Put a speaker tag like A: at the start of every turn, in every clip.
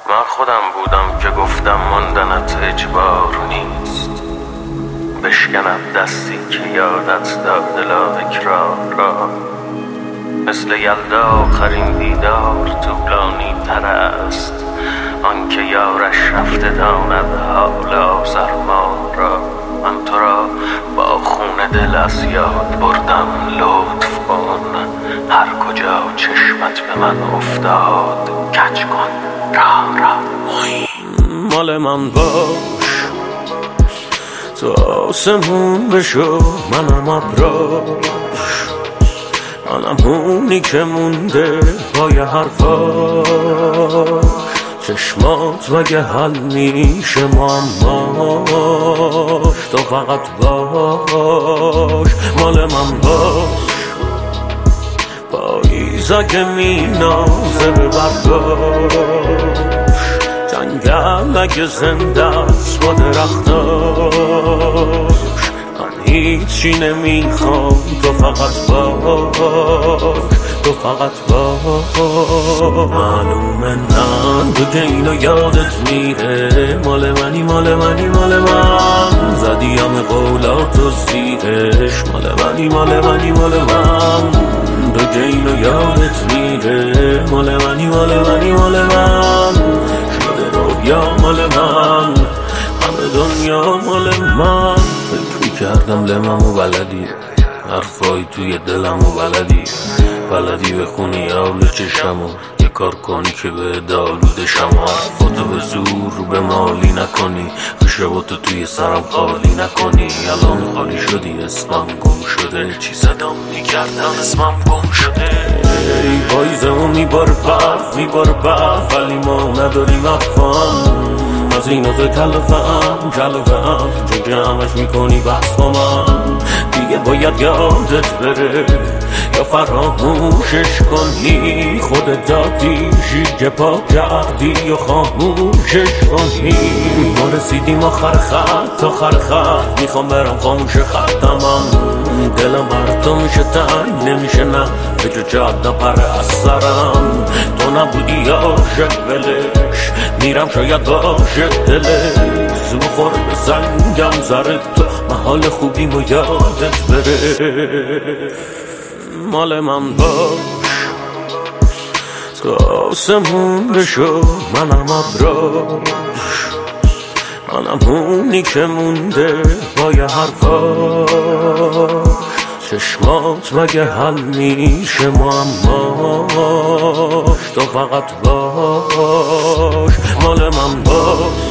A: من خودم بودم که گفتم ماندنت اجبار نیست، بشکند دستی که یادت داد لااکرار را. مثل یلدا آخرین دیدار طولانی تر است، آنکه یارش رفته داند حال آزرما را. من تو را با خون دل از یاد بردم، لطف کن هر کجا چشمت به من افتاد کج کن راه را.
B: مال من باش تو آسمون بشو، منم ابراش، منم اونی که مونده پای حرفاش. چشمات مگه حل میشه معماش، تو فقط باش. مال من باش پاییز اگه مینازه به برداش، جنگل اگه زنده است با درختاش. من هیچی نمیخوام، تو فقط باش، تو فقط باش. معلومه نه تو که اینو یادت میره، مال منی مال منی مال من. زدی همه قولاتو زیرش، مال منی مال منی مال من. تو که اینو یادت میره، مال منی مال منی مال من. شده رویا مال من، همه دنیا مال من. فکر میکردم لممو بلدی، حرفای توی دلمو بلدی بخونی آول چشمو، یه کار کنی که به دالوده شما. حرفاتو به زور رو به مالی نکنی، خشباتو توی سرم خالی نکنی. الان خالی شدی، اسمم گم شده، چی صدام میکردم اسمم گم شده. ای پاییزمو میباره برف ولی ما نداریم افهم. از این از کلفم چون که همش میکنی بحث با من. دیگه باید یادت بره یا فراموشش کنی، خودت دادیشی که پا کردی یا خاموشش کنی. ما رسیدیم آخر خط، میخوام برم خاموش خطمم. دلم بر تو میشه تنگ نمیشه، نه فکر جاد نپره از سرم. تو نبودی عاشق ولش، میرم شاید باشه دلت. زو خور به سنگم زره تو، محال خوبیم و یادت بره. مال من باش تو آسمون بشو، منم ابراش، منم اونی که مونده پای حرفاش. چشمات مگه حل میشه معماش، تو فقط باش. مال من باش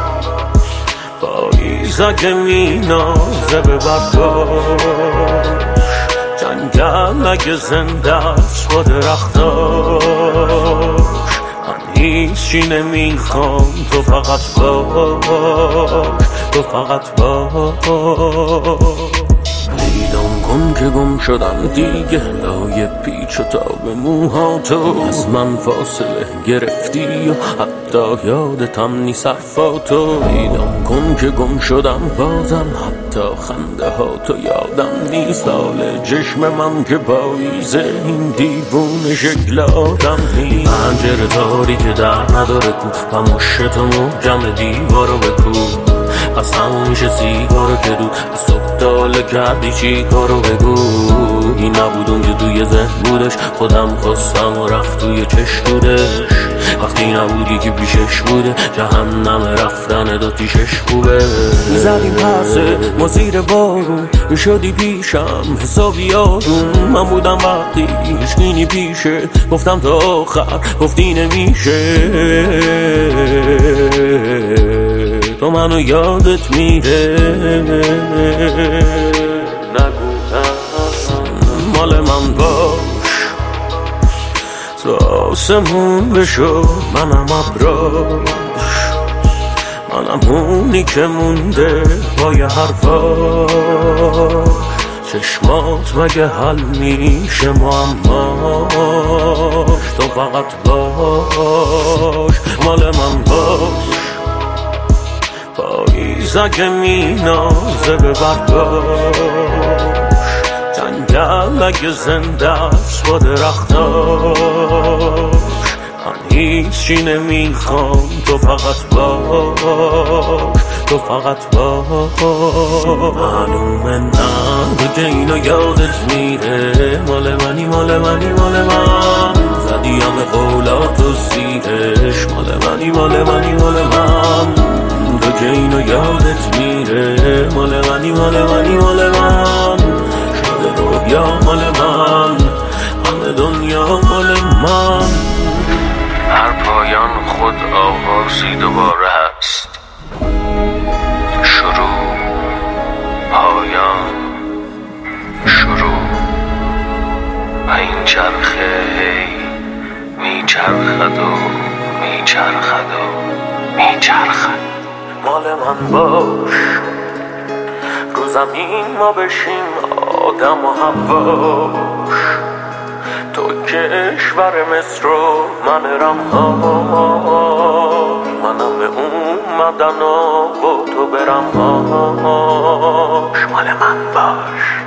B: پاییز اگه مینازه به برداش، جنگل اگه زنده است با درختاش. من هیچی نمیخوام، تو فقط باش، تو فقط باش. پیدام کن که گم شدم دیگه، لای پیچ و تاب موهاتو. از من فاصله گرفتی و حتی یادتم نیست حرفاتو. پیدام کن که گم شدم بازم، حتی خنده هاتو یادم نیست. حال چشم من که پاییزه، این دیوونه شکل آدم نیست. پنجره داری که در نداره کو، پموشتو محکم دیوارو بکو. قسم میشه سیگارو که دو صبح تاله کردی چی کارو بگو. این نبود اون که توی ذهن بودش، خودم خواستم و رفت توی چشمودش. وقتی نبودی که پیشش بوده، جهنم رفتن داتیشش خوبه. میزدیم پسه ما زیر بارون، میشدی پیشم حسابی آروم. من بودم وقتی هیچکی پیشه، گفتم تا آخر گفتی نمیشه. تو منو یادت میره، نگو مال من باش تو آسمون بشو، منم ابراش، منم اونی که مونده پای حرفاش. چشمات مگه حل میشه معماش، تو فقط باش. مال من باش پاییز اگه مینازه به برداش، جنگل اگه زنده است با درختاش. من هیچی نمیخوام، تو فقط باش، تو فقط باش. معلومه نه تو که اینو یادت میره، مال منی مال منی مال من، زدی همه قولات و سیرش، مال منی مال منی مال من، تو که اینو یادت میره، مال منی مال منی مال من، شده رویا مال من، همه دنیا مال من.
A: هر پایان خود آغازی دوباره هست، شروع پایان شروع، و این چرخه هی میچرخد و میچرخد و میچرخد.
B: مال من باش، رو زمین ما بشیم آدم و حواش، تو کشور مصر و من رمهاش، منم به اومدن و تو برمهاش. مال من باش.